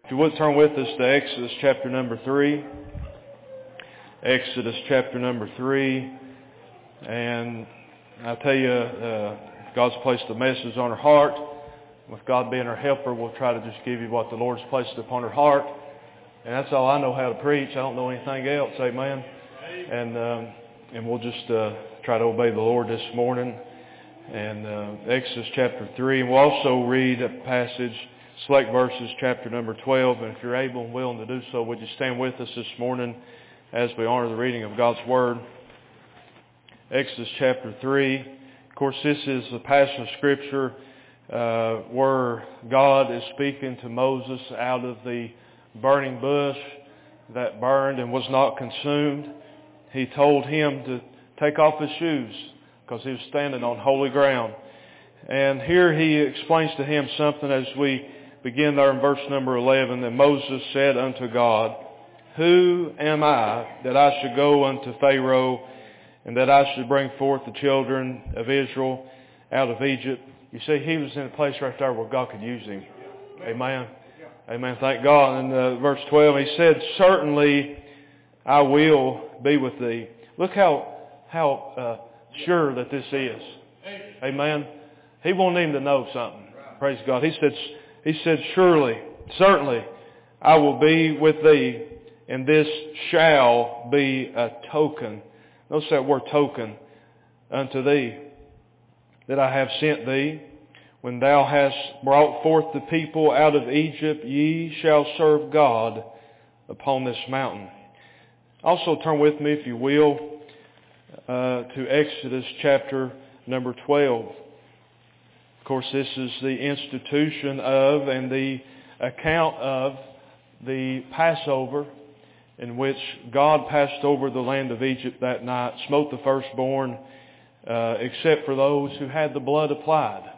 If you would turn with us to Exodus chapter number 3. Exodus chapter number 3. And I tell you, God's placed a message on our heart. With God being our helper, we'll try to just give you what the Lord's placed upon our heart. And that's all I know how to preach. I don't know anything else. Amen. And we'll just try to obey the Lord this morning. And Exodus chapter 3. And we'll also read a passage, select verses, chapter number 12. And if you're able and willing to do so, would you stand with us this morning as we honor the reading of God's Word. Exodus chapter 3. Of course, this is a passage of Scripture where God is speaking to Moses out of the burning bush that burned and was not consumed. He told him to take off his shoes because he was standing on holy ground. And here he explains to him something as we begin there in verse number 11. And Moses said unto God, Who am I that I should go unto Pharaoh and that I should bring forth the children of Israel out of Egypt? You see, he was in a place right there where God could use him. Amen. Amen. Thank God. In verse 12, he said, Certainly I will be with thee. Look how sure that this is. Amen. He wanted him to know something. Praise God. He said, Surely, certainly, I will be with thee, and this shall be a token. Notice that word token. Unto thee, that I have sent thee. When thou hast brought forth the people out of Egypt, ye shall serve God upon this mountain. Also turn with me, if you will, to Exodus chapter number 12. Of course, this is the institution of and the account of the Passover, in which God passed over the land of Egypt that night, smote the firstborn, except for those who had the blood applied.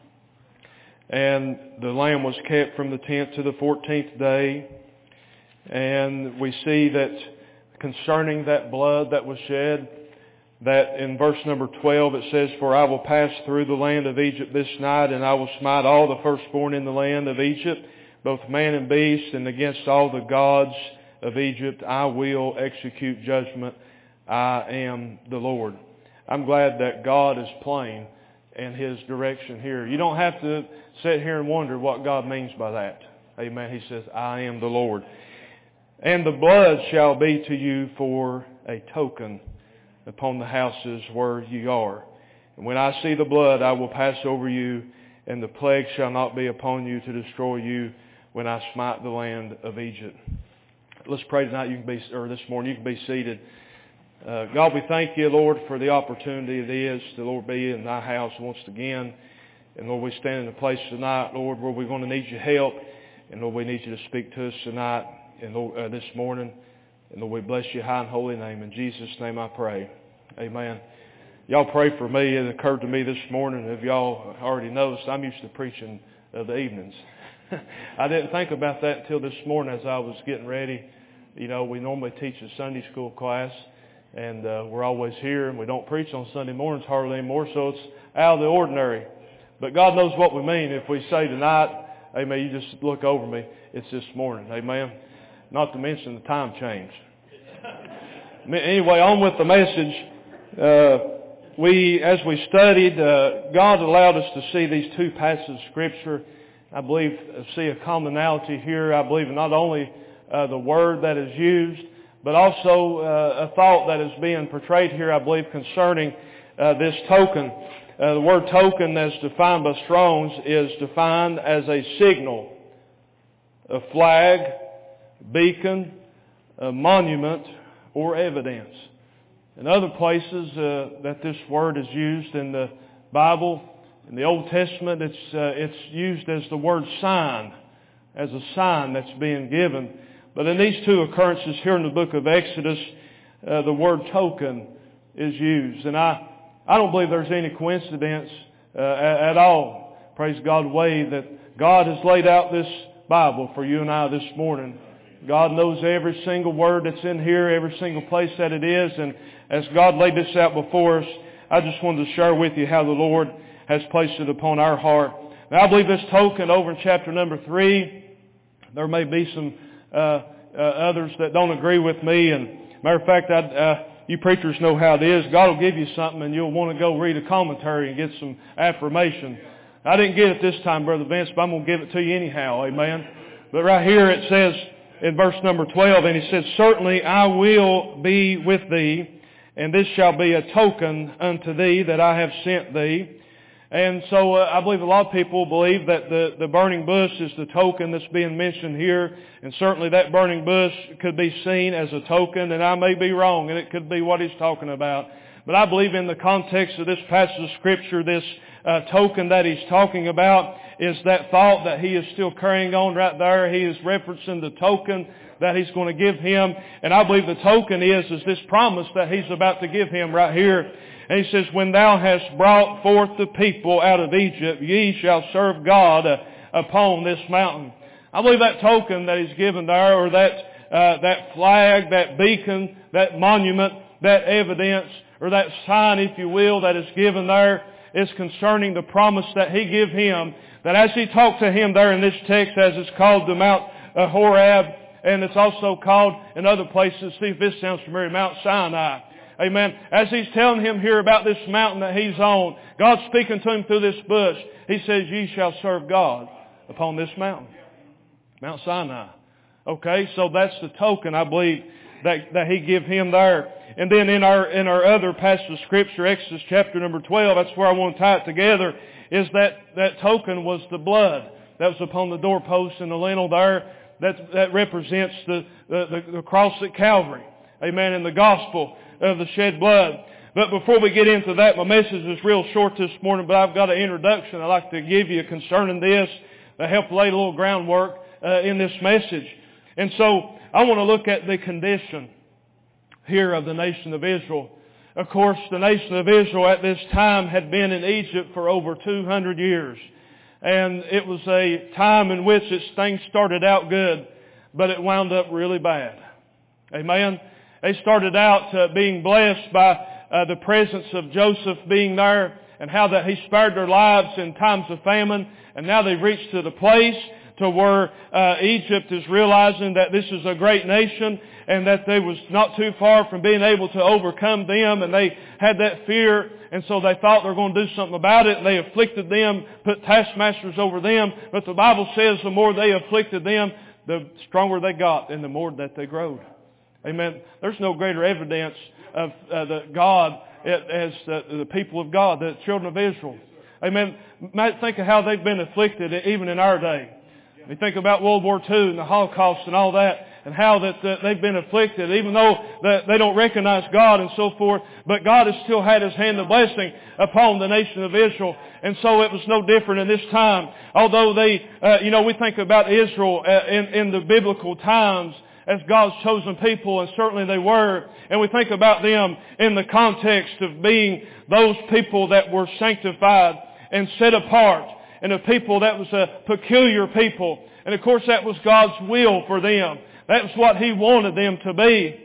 And the lamb was kept from the 10th to the 14th day. And we see that concerning that blood that was shed, that in verse number 12 it says, For I will pass through the land of Egypt this night, and I will smite all the firstborn in the land of Egypt, both man and beast, and against all the gods of Egypt I will execute judgment. I am the Lord. I'm glad that God is plain in His direction here. You don't have to sit here and wonder what God means by that. Amen. He says, I am the Lord. And the blood shall be to you for a token upon the houses where ye are. And when I see the blood, I will pass over you, and the plague shall not be upon you to destroy you when I smite the land of Egypt. Let's pray tonight. This morning you can be seated. God, we thank you, Lord, for the opportunity it is to, Lord, be in thy house once again. And Lord, we stand in a place tonight, Lord, where we're going to need your help. And Lord, we need you to speak to us tonight and Lord, this morning. And Lord, we bless your high and holy name. In Jesus' name I pray. Amen. Y'all pray for me. It occurred to me this morning, if y'all already noticed, I'm used to preaching the evenings. I didn't think about that until this morning as I was getting ready. You know, we normally teach a Sunday school class, and we're always here, and we don't preach on Sunday mornings hardly anymore, so it's out of the ordinary. But God knows what we mean if we say tonight, amen, you just look over me, it's this morning, amen. Not to mention the time change. Anyway, on with the message. As we studied, God allowed us to see these two passages of Scripture. I believe see a commonality here. I believe not only the word that is used, but also a thought that is being portrayed here, I believe, concerning this token. The word token, as defined by Strong's, is defined as a signal, a flag, beacon, a monument, or evidence. In other places that this word is used in the Bible, in the Old Testament, it's used as the word sign, as a sign that's being given. But in these two occurrences here in the book of Exodus, the word token is used. And I don't believe there's any coincidence at all, praise God, way that God has laid out this Bible for you and I this morning. God knows every single word that's in here, every single place that it is. And as God laid this out before us, I just wanted to share with you how the Lord has placed it upon our heart. Now, I believe this token over in chapter number 3 There may be some others that don't agree with me. And matter of fact, you preachers know how it is. God will give you something and you'll want to go read a commentary and get some affirmation. I didn't get it this time, Brother Vince, but I'm going to give it to you anyhow. Amen. But right here it says in verse number 12, and he says, certainly I will be with thee, and this shall be a token unto thee that I have sent thee. And so I believe a lot of people believe that the burning bush is the token that's being mentioned here. And certainly that burning bush could be seen as a token, and I may be wrong, and it could be what he's talking about. But I believe in the context of this passage of Scripture, this token that he's talking about is that thought that he is still carrying on right there. He is referencing the token that he's going to give him. And I believe the token is this promise that he's about to give him right here. And he says, when thou hast brought forth the people out of Egypt, ye shall serve God upon this mountain. I believe that token that he's given there, or that flag, that beacon, that monument, that evidence, or that sign, if you will, that is given there, is concerning the promise that he gave him, that as he talked to him there in this text, as it's called the Mount Horeb, and it's also called in other places, see if this sounds familiar, Mount Sinai. Amen. As he's telling him here about this mountain that he's on, God's speaking to him through this bush. He says, ye shall serve God upon this mountain. Mount Sinai. Okay, so that's the token, I believe, that he gave him there. And then in our other passage of Scripture, Exodus chapter number 12, that's where I want to tie it together, is that token was the blood that was upon the doorpost and the lintel there. That represents the cross at Calvary. Amen. And the gospel of the shed blood. But before we get into that, my message is real short this morning, but I've got an introduction I'd like to give you concerning this to help lay a little groundwork in this message. And so I want to look at the condition here of the nation of Israel. Of course, the nation of Israel at this time had been in Egypt for over 200 years. And it was a time in which things started out good, but it wound up really bad. Amen. They started out being blessed by the presence of Joseph being there, and how that he spared their lives in times of famine. And now they've reached to the place to where Egypt is realizing that this is a great nation, and that they was not too far from being able to overcome them, and they had that fear, and so they thought they were going to do something about it, and they afflicted them, put taskmasters over them. But the Bible says the more they afflicted them, the stronger they got, and the more that they growed. Amen. There's no greater evidence of God as the people of God, the children of Israel. Amen. Think of how they've been afflicted even in our day. You think about World War II and the Holocaust and all that, and how that they've been afflicted, even though they don't recognize God and so forth. But God has still had His hand of blessing upon the nation of Israel. And so it was no different in this time. Although we think about Israel in the biblical times as God's chosen people, and certainly they were. And we think about them in the context of being those people that were sanctified and set apart, and a people that was a peculiar people. And of course that was God's will for them. That was what He wanted them to be.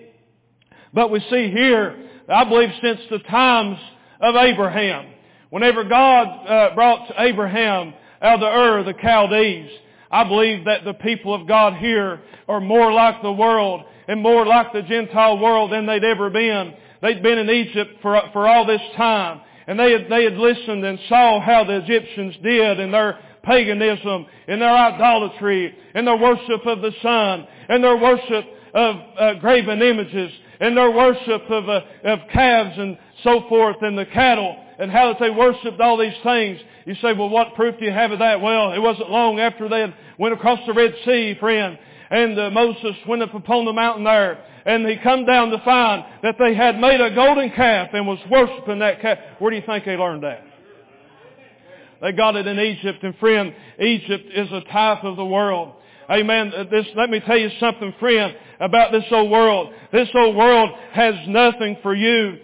But we see here, I believe since the times of Abraham, whenever God brought Abraham out of the Ur of the Chaldees, I believe that the people of God here are more like the world and more like the Gentile world than they'd ever been. They'd been in Egypt for all this time, and they had listened and saw how the Egyptians did in their paganism, in their idolatry, in their worship of the sun, and their worship of graven images, and their worship of calves and so forth, and the cattle, and how that they worshipped all these things. You say, well, what proof do you have of that? Well, it wasn't long after they had went across the Red Sea, friend, and Moses went up upon the mountain there, and he come down to find that they had made a golden calf and was worshiping that calf. Where do you think they learned that? They got it in Egypt, and friend, Egypt is a type of the world. Amen. Let me tell you something, friend, about this old world. This old world has nothing for you.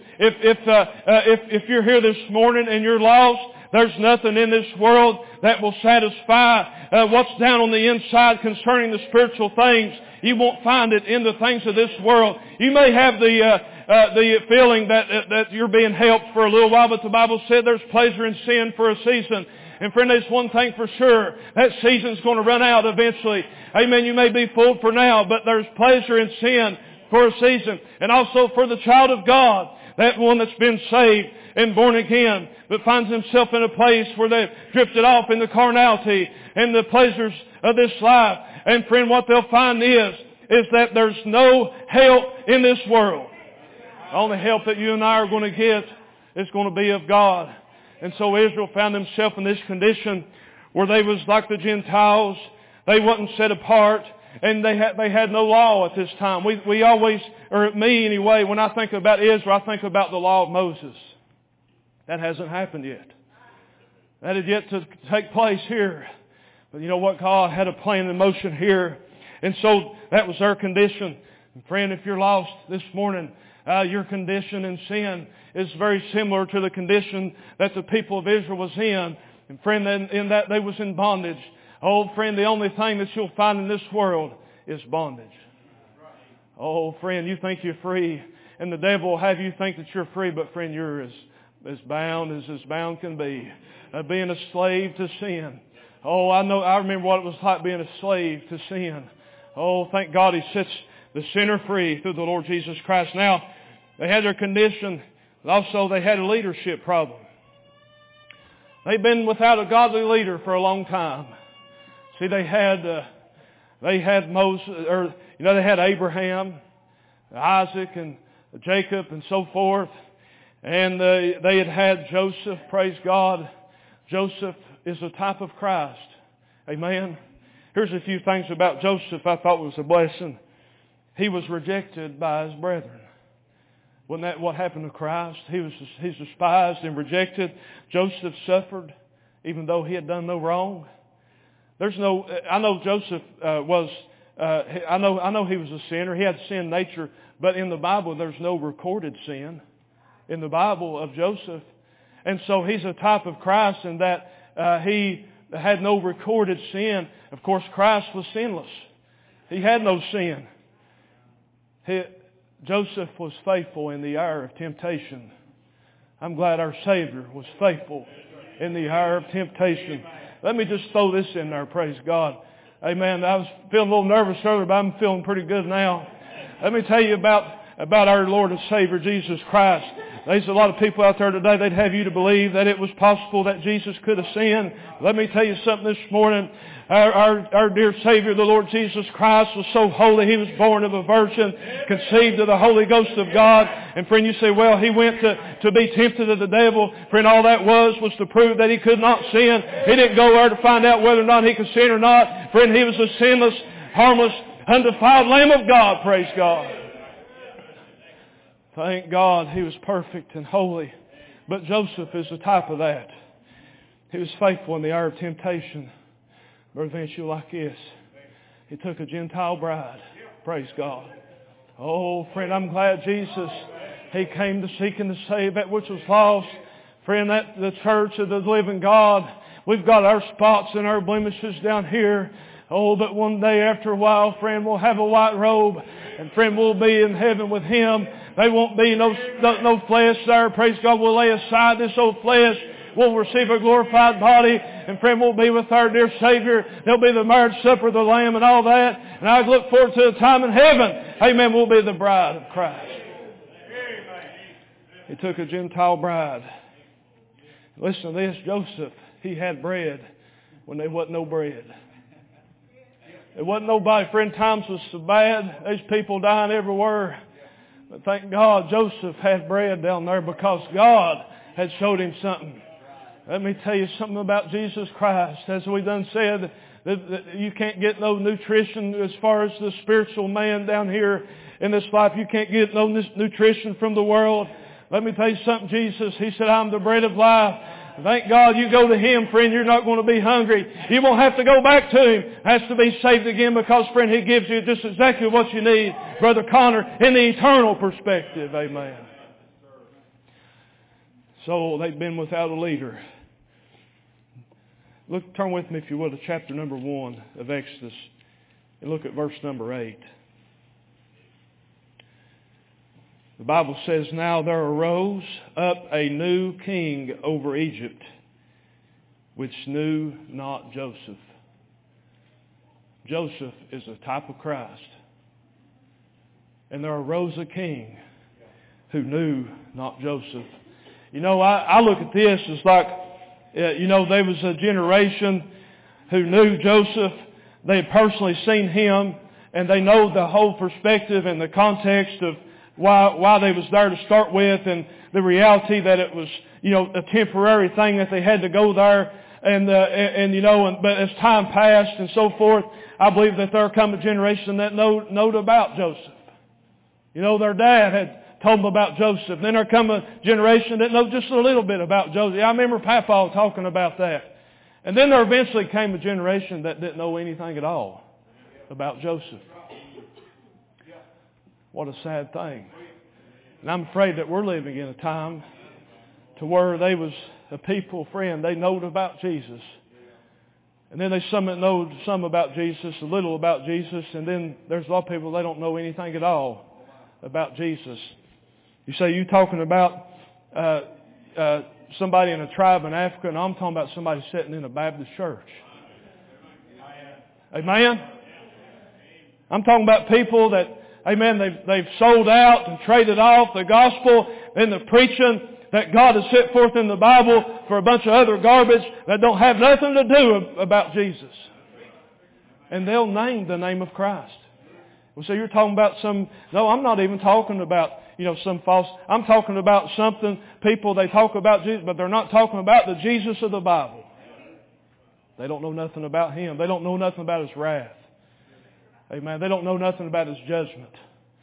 If you're here this morning and you're lost, there's nothing in this world that will satisfy what's down on the inside concerning the spiritual things. You won't find it in the things of this world. You may have the feeling that you're being helped for a little while, but the Bible said there's pleasure in sin for a season. And friend, there's one thing for sure. That season's going to run out eventually. Amen. You may be fooled for now, but there's pleasure in sin for a season. And also for the child of God, that one that's been saved and born again, but finds himself in a place where they've drifted off in the carnality and the pleasures of this life. And friend, what they'll find is that there's no help in this world. The only help that you and I are going to get is going to be of God. And so Israel found themselves in this condition where they was like the Gentiles. They wasn't set apart, and they had no law at this time. We always, or me anyway, when I think about Israel, I think about the law of Moses. That hasn't happened yet. That is yet to take place here. But you know what? God had a plan in motion here. And so that was their condition. And friend, if you're lost this morning, your condition in sin is very similar to the condition that the people of Israel was in. And friend, in that they was in bondage. Oh, friend, the only thing that you'll find in this world is bondage. Oh, friend, you think you're free, and the devil will have you think that you're free, but friend, you're as bound can be. Being a slave to sin. Oh, I remember what it was like being a slave to sin. Oh, thank God He sets the sinner free through the Lord Jesus Christ. Now, they had their condition, but also they had a leadership problem. They've been without a godly leader for a long time. See, they had Moses, or they had Abraham, Isaac, and Jacob, and so forth, and they had Joseph. Praise God. Joseph is a type of Christ. Amen. Here's a few things about Joseph I thought was a blessing. He was rejected by his brethren. Wasn't that what happened to Christ? He's despised and rejected. Joseph suffered even though he had done no wrong. I know Joseph I know he was a sinner. He had sin nature, but in the Bible there's no recorded sin in the Bible of Joseph. And so he's a type of Christ in that he had no recorded sin. Of course, Christ was sinless. He had no sin. Joseph was faithful in the hour of temptation. I'm glad our Savior was faithful in the hour of temptation. Let me just throw this in there, praise God. Amen. I was feeling a little nervous earlier, but I'm feeling pretty good now. Let me tell you about our Lord and Savior, Jesus Christ. There's a lot of people out there today, they'd have you to believe that it was possible that Jesus could have sinned. Let me tell you something this morning. Our dear Savior, the Lord Jesus Christ, was so holy. He was born of a virgin, conceived of the Holy Ghost of God. And friend, you say, well, He went to be tempted of the devil. Friend, all that was to prove that He could not sin. He didn't go there to find out whether or not He could sin or not. Friend, He was a sinless, harmless, undefiled Lamb of God, praise God. Thank God He was perfect and holy. But Joseph is the type of that. He was faithful in the hour of temptation. Brother Vince, you like this. He took a Gentile bride. Praise God. Oh, friend, I'm glad Jesus, He came to seek and to save that which was lost. Friend, the church of the living God, we've got our spots and our blemishes down here. Oh, but one day after a while, friend, we'll have a white robe. And friend, we'll be in heaven with Him. There won't be no flesh there. Praise God. We'll lay aside this old flesh. We'll receive a glorified body. And friend, we'll be with our dear Savior. There'll be the marriage supper of the Lamb and all that. And I look forward to a time in heaven. Amen. We'll be the bride of Christ. He took a Gentile bride. Listen to this. Joseph, he had bread when there wasn't no bread. There wasn't nobody. Friend, times was so bad. There's people dying everywhere. But thank God Joseph had bread down there because God had showed him something. Let me tell you something about Jesus Christ. As we done said, that you can't get no nutrition as far as the spiritual man down here in this life. You can't get no nutrition from the world. Let me tell you something. Jesus, He said, I'm the bread of life. Thank God you go to Him, friend. You're not going to be hungry. You won't have to go back to Him. Has to be saved again because, friend, He gives you just exactly what you need, Brother Connor, in the eternal perspective. Amen. So they've been without a leader. Turn with me, if you will, to chapter number 1 of Exodus and look at verse number 8. The Bible says, Now there arose up a new king over Egypt, which knew not Joseph. Joseph is a type of Christ. And there arose a king who knew not Joseph. You know, I look at this as like, there was a generation who knew Joseph. They had personally seen him, and they know the whole perspective and the context of why they was there to start with, and the reality that it was, a temporary thing that they had to go there. But as time passed and so forth, I believe that there come a generation that knowed about Joseph. Their dad had told them about Joseph. Then there come a generation that knows just a little bit about Joseph. I remember Papa talking about that. And then there eventually came a generation that didn't know anything at all about Joseph. What a sad thing. And I'm afraid that we're living in a time to where they was a people, friend, they knowed about Jesus. And then there's some that know some about Jesus, a little about Jesus, and then there's a lot of people, they don't know anything at all about Jesus. You say, you talking about somebody in a tribe in Africa, and I'm talking about somebody sitting in a Baptist church. Amen? I'm talking about people that, amen, they've sold out and traded off the gospel and the preaching that God has set forth in the Bible for a bunch of other garbage that don't have nothing to do about Jesus. And they'll name the name of Christ. Well, so you're talking about no, I'm not even talking about, some false, I'm talking about something, people, they talk about Jesus, but they're not talking about the Jesus of the Bible. They don't know nothing about Him. They don't know nothing about His wrath. Amen. They don't know nothing about His judgment.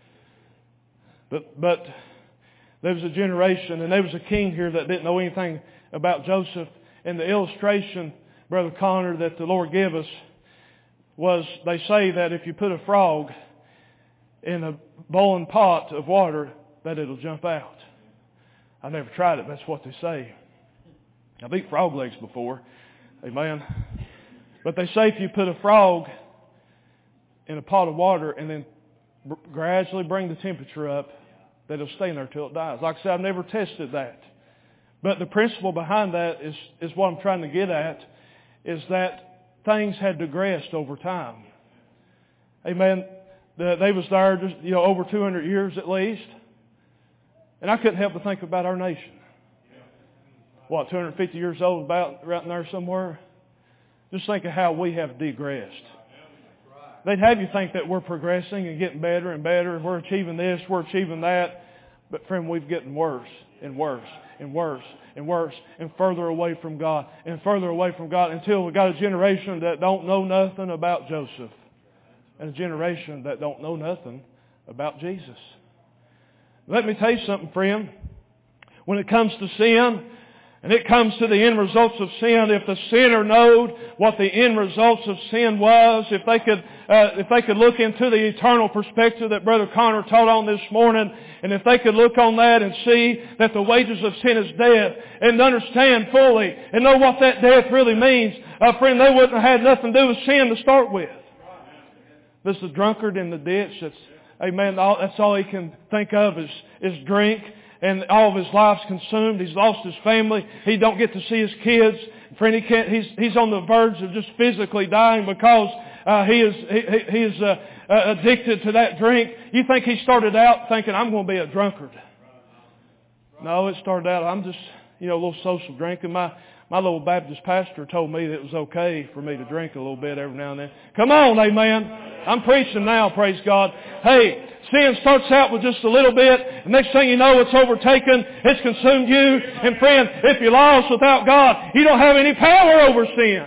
But there was a generation, and there was a king here that didn't know anything about Joseph. And the illustration, Brother Connor, that the Lord gave us was, they say that if you put a frog in a boiling pot of water, that it'll jump out. I've never tried it, but that's what they say. I've eaten frog legs before. Amen. But they say if you put a frog in a pot of water and then gradually bring the temperature up, that it'll stay in there till it dies. Like I said, I've never tested that. But the principle behind that is what I'm trying to get at, is that things had digressed over time. Amen. They was there just, over 200 years at least. And I couldn't help but think about our nation. 250 years old, about right in there somewhere? Just think of how we have digressed. They'd have you think that we're progressing and getting better and better. We're achieving this, we're achieving that. But friend, we've getting worse and worse and worse and worse and further away from God and further away from God until we got a generation that don't know nothing about Joseph and a generation that don't know nothing about Jesus. Let me tell you something, friend. When it comes to sin, and it comes to the end results of sin, if the sinner knowed what the end results of sin was, if they could look into the eternal perspective that Brother Connor taught on this morning, and if they could look on that and see that the wages of sin is death, and understand fully and know what that death really means, friend, they wouldn't have had nothing to do with sin to start with. This is the drunkard in the ditch. That's all he can think of is drink. And all of his life's consumed. He's lost his family. He don't get to see his kids. Friend, he's on the verge of just physically dying because he is addicted to that drink. You think he started out thinking, I'm going to be a drunkard? No, it started out, I'm just, a little social drinking. My little Baptist pastor told me that it was okay for me to drink a little bit every now and then. Come on, amen. I'm preaching now, praise God. Hey, sin starts out with just a little bit, and next thing you know, it's overtaken, it's consumed you. And friend, if you're lost without God, you don't have any power over sin.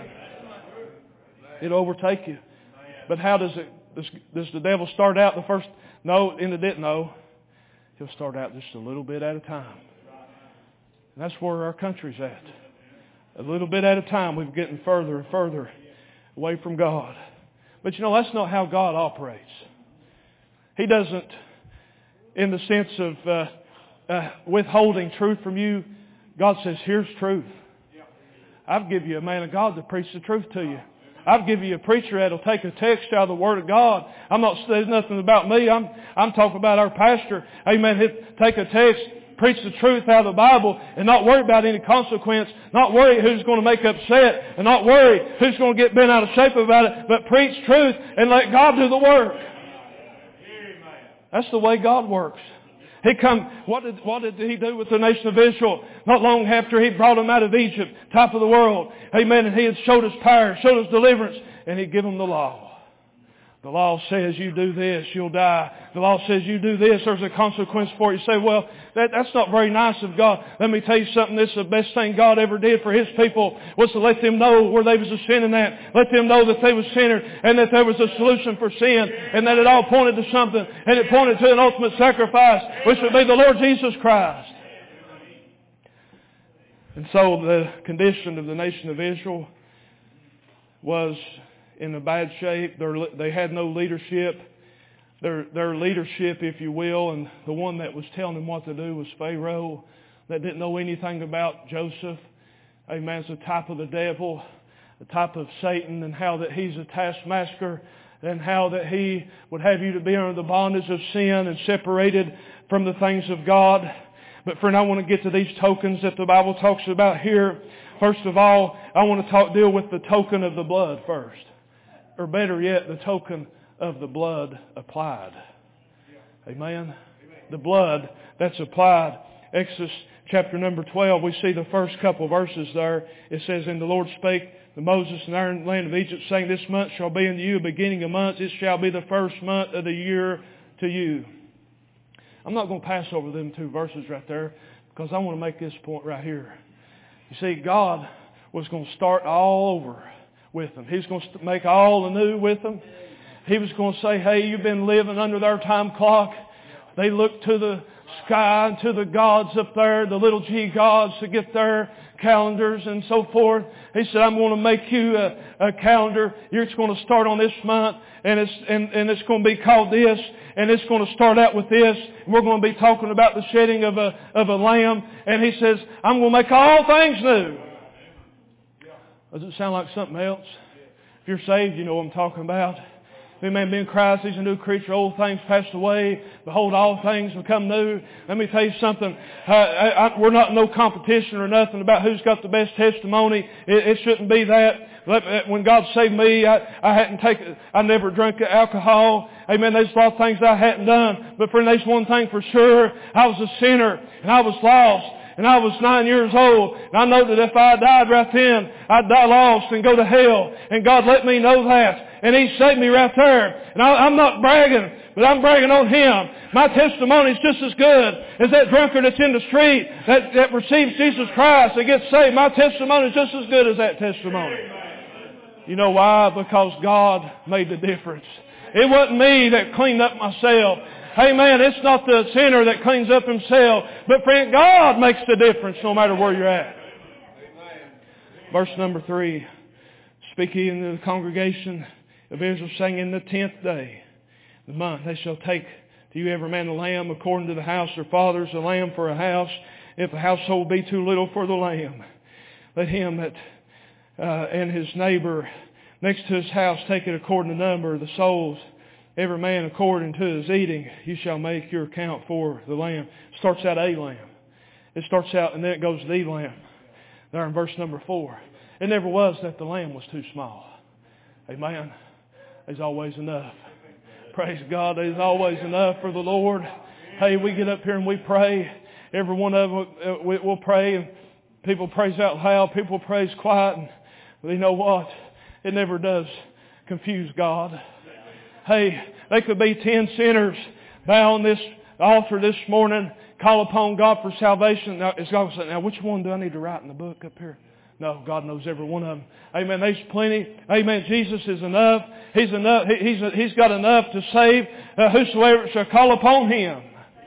It'll overtake you. But how does the devil start out the first? No, in the didn't know. He'll start out just a little bit at a time. And that's where our country's at. A little bit at a time, we're getting further and further away from God. But that's not how God operates. He doesn't, in the sense of withholding truth from you. God says, here's truth. I've given you a man of God to preach the truth to you. I've given you a preacher that'll take a text out of the Word of God. There's nothing about me. I'm talking about our pastor. Amen. He'll take a text, preach the truth out of the Bible and not worry about any consequence, not worry who's going to make upset, and not worry who's going to get bent out of shape about it, but preach truth and let God do the work. That's the way God works. What did He do with the nation of Israel? Not long after He brought them out of Egypt, top of the world. Amen. And He had showed us power, showed us deliverance, and He'd give them the law. The law says you do this, you'll die. The law says you do this, there's a consequence for it. You say, well, that's not very nice of God. Let me tell you something. This is the best thing God ever did for His people, was to let them know where they was a sinning at. Let them know that they was sinners and that there was a solution for sin and that it all pointed to something, and it pointed to an ultimate sacrifice, which would be the Lord Jesus Christ. And so the condition of the nation of Israel was in a bad shape. They had no leadership. Their leadership, if you will, and the one that was telling them what to do was Pharaoh, that didn't know anything about Joseph. Amen. It's a type of the devil, a type of Satan, and how that he's a taskmaster, and how that he would have you to be under the bondage of sin and separated from the things of God. But friend, I want to get to these tokens that the Bible talks about here. First of all, I want to deal with the token of the blood first. Or better yet, the token of the blood applied. Amen? The blood that's applied. Exodus chapter number 12, we see the first couple verses there. It says, And the Lord spake to Moses in the land of Egypt, saying, This month shall be unto you a beginning of months. It shall be the first month of the year to you. I'm not going to pass over them two verses right there, because I want to make this point right here. You see, God was going to start all over with them. He's going to make all anew with them. He was going to say, hey, you've been living under their time clock. They look to the sky and to the gods up there, the little g gods, to get their calendars and so forth. He said, I'm going to make you a calendar. You're just going to start on this month, and it's going to be called this, and it's going to start out with this. And we're going to be talking about the shedding of a lamb. And he says, I'm going to make all things new. Does it sound like something else? If you're saved, you know what I'm talking about. If any man be in Christ, he's a new creature. Old things passed away. Behold, all things become new. Let me tell you something. We're not in no competition or nothing about who's got the best testimony. It shouldn't be that. When God saved me, I never drank alcohol. Amen. There's a lot of things I hadn't done. But friend, there's one thing for sure. I was a sinner and I was lost. And I was 9 years old. And I know that if I died right then, I'd die lost and go to hell. And God let me know that. And He saved me right there. And I'm not bragging, but I'm bragging on Him. My testimony is just as good as that drunkard that's in the street that receives Jesus Christ and gets saved. My testimony is just as good as that testimony. You know why? Because God made the difference. It wasn't me that cleaned up myself. Amen. It's not the sinner that cleans up himself. But friend, God makes the difference no matter where you're at. Verse number 3. Speaking in the congregation of Israel, saying, In the 10th day, the month, they shall take to you every man a lamb according to the house of their fathers, a lamb for a house. If a household be too little for the lamb, let him and his neighbor next to his house take it according to the number of the souls. Every man according to his eating, you shall make your account for the lamb. It starts out a lamb. It starts out and then it goes to the lamb. There in verse number 4. It never was that the lamb was too small. Amen. There's always enough. Praise God. There's always enough for the Lord. Hey, we get up here and we pray. Every one of them, we'll pray. And people praise out loud. People praise quiet. And you know what? It never does confuse God. Hey, they could be 10 sinners bow on this altar this morning, call upon God for salvation. Now, it's God saying, now which one do I need to write in the book up here? No, God knows every one of them. Amen. There's plenty. Amen. Jesus is enough. He's enough. He's got enough to save whosoever shall call upon Him.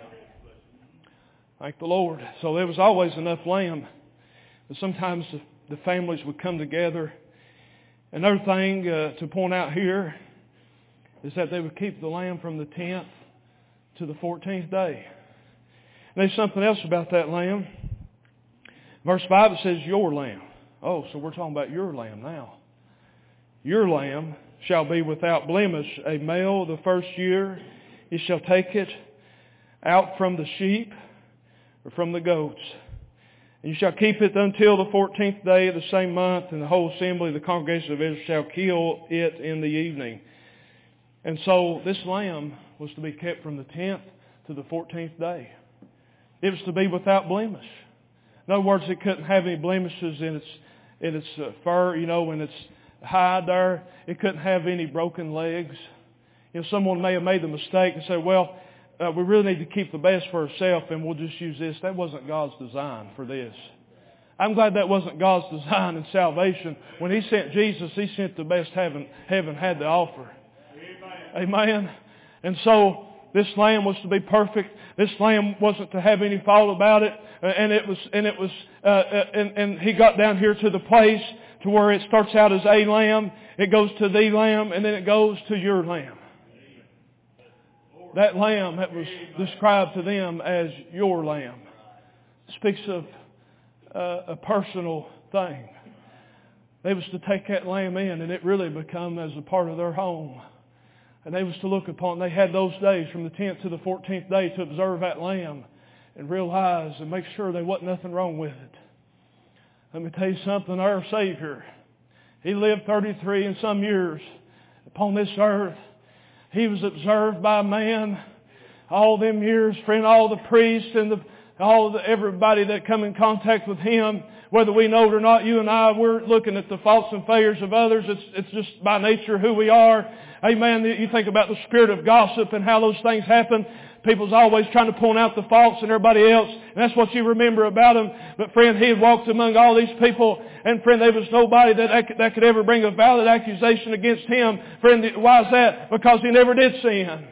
Thank the Lord. So there was always enough lamb. But sometimes the families would come together. Another thing to point out here is that they would keep the lamb from the 10th to the 14th day. And there's something else about that lamb. Verse 5, it says, your lamb. Oh, so we're talking about your lamb now. Your lamb shall be without blemish, a male the first year. You shall take it out from the sheep. or from the goats. And you shall keep it until the 14th day of the same month, and the whole assembly of the congregation of Israel shall kill it in the evening. And so this lamb was to be kept from the 10th to the 14th day. It was to be without blemish. In other words, it couldn't have any blemishes in its fur, in its hide there. It couldn't have any broken legs. Someone may have made the mistake and said, well, we really need to keep the best for ourselves and we'll just use this. That wasn't God's design for this. I'm glad that wasn't God's design in salvation. When He sent Jesus, He sent the best heaven had to offer. Amen. And so this lamb was to be perfect. This lamb wasn't to have any fault about it. And He got down here to the place to where it starts out as a lamb, it goes to the lamb, and then it goes to your lamb. That lamb that was described to them as your lamb speaks of a personal thing. They was to take that lamb in, and it really become as a part of their home. And they was to look upon, they had those days from the 10th to the 14th day to observe that lamb and realize and make sure there wasn't nothing wrong with it. Let me tell you something, our Savior, He lived 33 and some years upon this earth. He was observed by man all them years, friend, all the priests and everybody that come in contact with Him, whether we know it or not, you and I, we're looking at the faults and failures of others. It's just by nature who we are. Amen. You think about the spirit of gossip and how those things happen. People's always trying to point out the faults in everybody else. And that's what you remember about Him. But friend, He had walked among all these people. And friend, there was nobody that could ever bring a valid accusation against Him. Friend, why is that? Because He never did sin.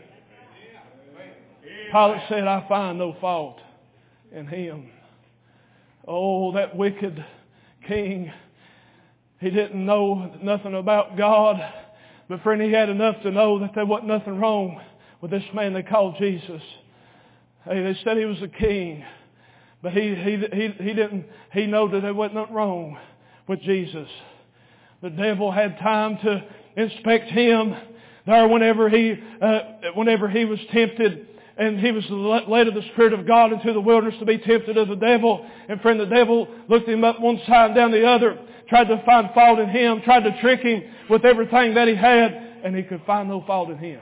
Pilate said, I find no fault in Him. Oh, that wicked king. He didn't know nothing about God. But friend, he had enough to know that there wasn't nothing wrong with this man they called Jesus. Hey, they said he was a king. But he knew that there wasn't nothing wrong with Jesus. The devil had time to inspect him there whenever he was tempted. And he was led of the Spirit of God into the wilderness to be tempted of the devil. And friend, the devil looked him up one side and down the other, tried to find fault in him, tried to trick him with everything that he had, and he could find no fault in him.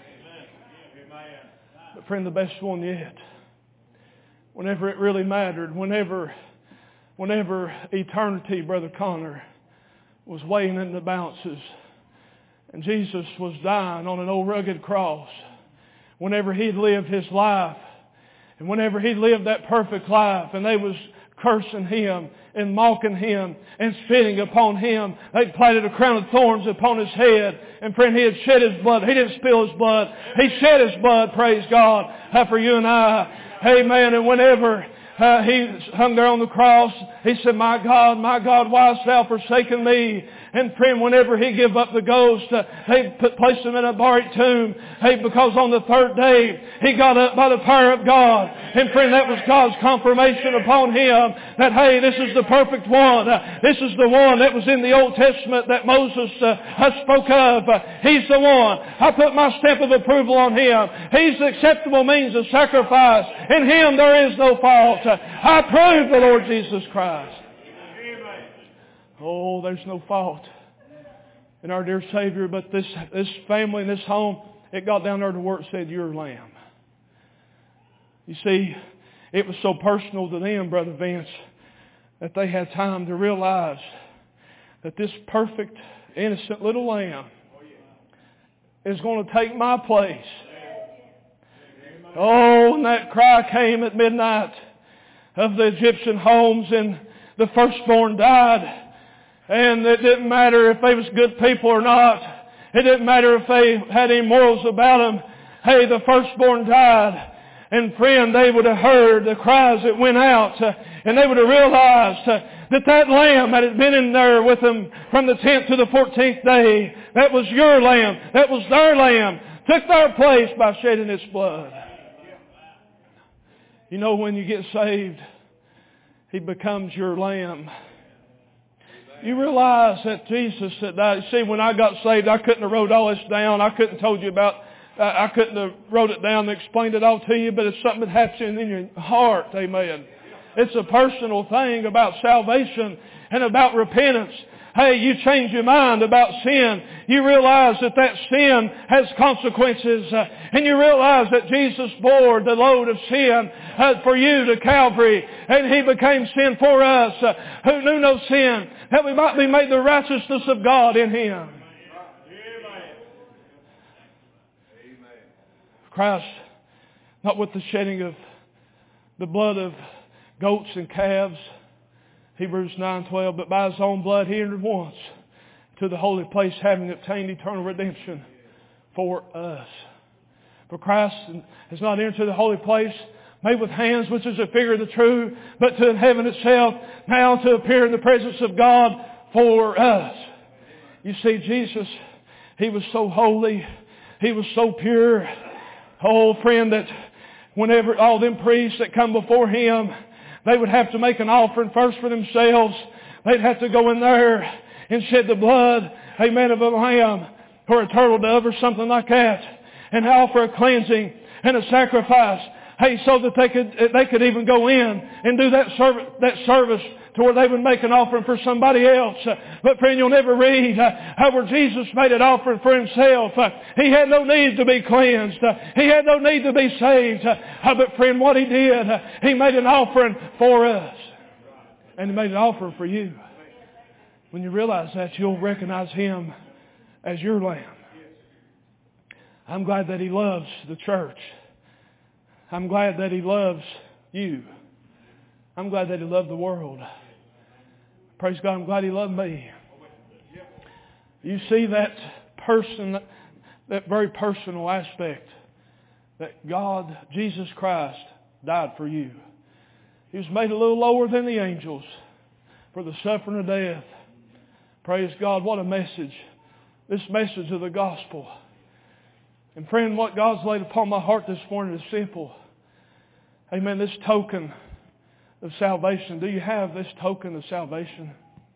But friend, the best one yet, whenever it really mattered, whenever eternity, Brother Connor, was weighing in the balances, and Jesus was dying on an old rugged cross, whenever He'd lived His life, and whenever He'd lived that perfect life, and they was cursing Him and mocking Him and spitting upon Him, they'd planted a crown of thorns upon His head, and friend, He had shed His blood. He didn't spill His blood. He shed His blood, praise God, for you and I. Amen. And whenever He hung there on the cross, He said, my God, why hast Thou forsaken me? And friend, whenever He gave up the ghost, they placed Him in a buried tomb. Hey, because on the third day, He got up by the power of God. And friend, that was God's confirmation upon Him that, hey, this is the perfect one. This is the one that was in the Old Testament that Moses spoke of. He's the one. I put my stamp of approval on Him. He's the acceptable means of sacrifice. In Him there is no fault. I approve the Lord Jesus Christ. Oh, there's no fault in our dear Savior, but this family in this home, it got down there to where it said, your lamb. You see, it was so personal to them, Brother Vince, that they had time to realize that this perfect, innocent little lamb is going to take my place. Oh, and that cry came at midnight of the Egyptian homes, and the firstborn died. And it didn't matter if they was good people or not. It didn't matter if they had any morals about them. Hey, the firstborn died. And friend, they would have heard the cries that went out. And they would have realized that lamb that had been in there with them from the 10th to the 14th day, that was your lamb. That was their lamb. Took their place by shedding its blood. You know, when you get saved, He becomes your lamb. You realize that Jesus said that. See, when I got saved, I couldn't have wrote all this down. I couldn't have told you about I couldn't have wrote it down and explained it all to you, but it's something that happens in your heart. Amen. It's a personal thing about salvation and about repentance. Hey, you change your mind about sin. You realize that that sin has consequences. And you realize that Jesus bore the load of sin for you to Calvary. And He became sin for us who knew no sin, that we might be made the righteousness of God in Him. Christ, not with the shedding of the blood of goats and calves, Hebrews 9:12, but by His own blood He entered once to the holy place, having obtained eternal redemption for us. For Christ has not entered to the holy place made with hands, which is a figure of the true, but to heaven itself, now to appear in the presence of God for us. You see, Jesus, He was so holy, He was so pure. Oh, friend, that whenever all them priests that come before Him, they would have to make an offering first for themselves. They'd have to go in there and shed the blood, amen, of a lamb or a turtle dove or something like that, and offer a cleansing and a sacrifice. Hey, so that they could even go in and do that service to where they would make an offering for somebody else. But friend, you'll never read where Jesus made an offering for Himself. He had no need to be cleansed. He had no need to be saved. But friend, what He did, He made an offering for us. And He made an offering for you. When you realize that, you'll recognize Him as your Lamb. I'm glad that He loves the church. I'm glad that He loves you. I'm glad that He loved the world. Praise God, I'm glad He loved me. You see that person, that very personal aspect, that God, Jesus Christ, died for you. He was made a little lower than the angels for the suffering of death. Praise God, what a message. This message of the gospel. And friend, what God's laid upon my heart this morning is simple. Amen, this token of salvation. Do you have this token of salvation?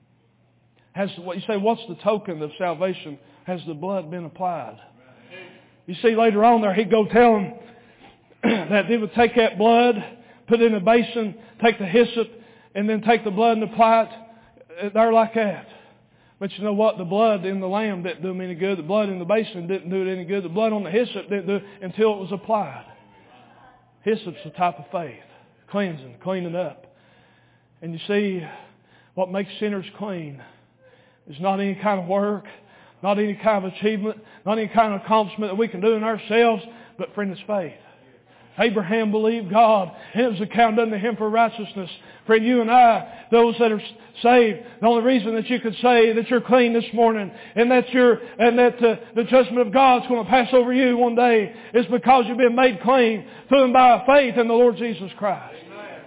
You say, what's the token of salvation? Has the blood been applied? You see, later on there, He'd go tell them that they would take that blood, put it in a basin, take the hyssop, and then take the blood and apply it there like that. But you know what? The blood in the lamb didn't do them any good. The blood in the basin didn't do it any good. The blood on the hyssop didn't do it until it was applied. Hyssop's a type of faith. Cleansing, cleaning up. And you see, what makes sinners clean is not any kind of work, not any kind of achievement, not any kind of accomplishment that we can do in ourselves, but friend, it's faith. Abraham believed God, and it was accounted unto him for righteousness. Friend, you and I, those that are saved, the only reason that you could say that you're clean this morning and that the judgment of God's going to pass over you one day is because you've been made clean through and by faith in the Lord Jesus Christ. Amen.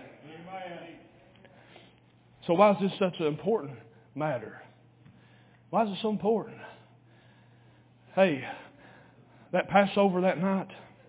So why is this such an important matter? Why is it so important? Hey, that Passover that night,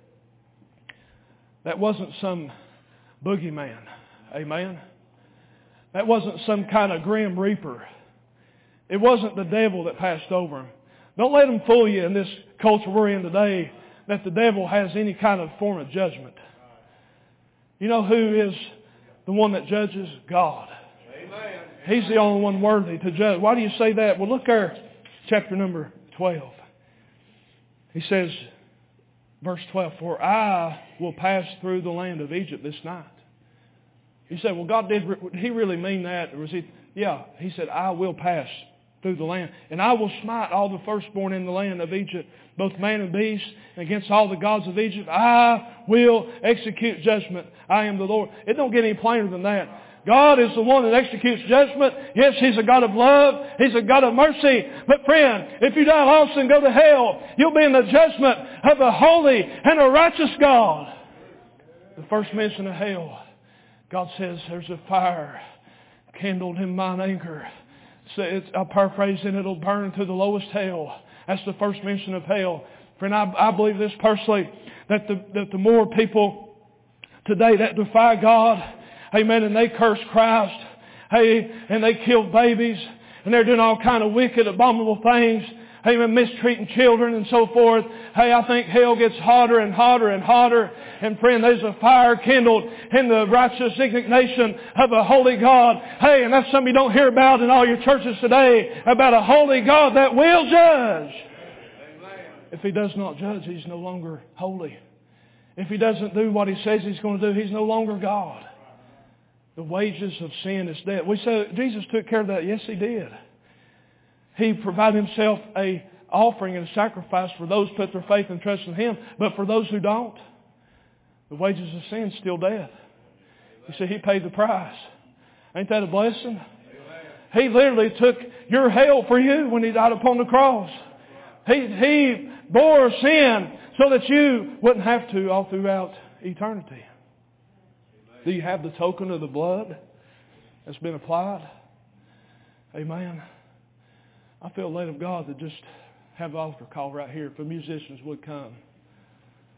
that wasn't some boogeyman. Amen? That wasn't some kind of grim reaper. It wasn't the devil that passed over him. Don't let him fool you in this culture we're in today that the devil has any kind of form of judgment. You know who is the one that judges? God. Amen. He's the only one worthy to judge. Why do you say that? Well, look there, chapter number 12. He says, verse 12, for I will pass through the land of Egypt this night. You say, well, God did He really mean that? Or was He? Yeah, He said, I will pass through the land. And I will smite all the firstborn in the land of Egypt, both man and beast, and against all the gods of Egypt. I will execute judgment. I am the Lord. It don't get any plainer than that. God is the one that executes judgment. Yes, He's a God of love. He's a God of mercy. But friend, if you die lost and go to hell, you'll be in the judgment of a holy and a righteous God. The first mention of hell, God says, there's a fire kindled in mine anger. So I'll paraphrase, and it'll burn to the lowest hell. That's the first mention of hell. Friend, I believe this personally, that the more people today that defy God, amen, and they curse Christ, hey, and they kill babies, and they're doing all kind of wicked, abominable things, amen, mistreating children and so forth. Hey, I think hell gets hotter and hotter and hotter. And friend, there's a fire kindled in the righteous indignation of a holy God. Hey, and that's something you don't hear about in all your churches today, about a holy God that will judge. If He does not judge, He's no longer holy. If He doesn't do what He says He's going to do, He's no longer God. The wages of sin is death. We say Jesus took care of that. Yes, He did. He provided Himself a offering and a sacrifice for those who put their faith and trust in Him. But for those who don't, the wages of sin is still death. You see, He paid the price. Ain't that a blessing? He literally took your hell for you when He died upon the cross. He bore sin so that you wouldn't have to all throughout eternity. Do you have the token of the blood that's been applied? Amen. I feel led of God to just have the altar call right here if the musicians would come.